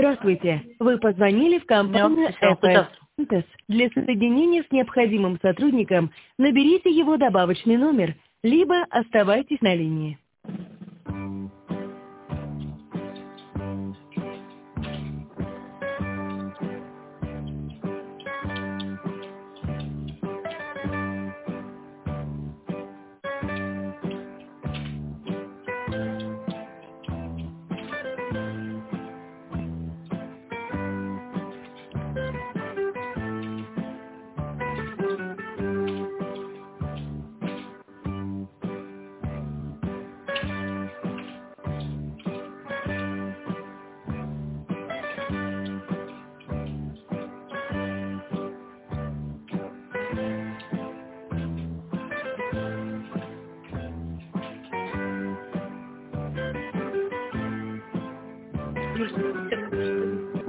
Здравствуйте. Вы позвонили в компанию FS. Для соединения с необходимым сотрудником наберите его добавочный номер, либо оставайтесь на линии.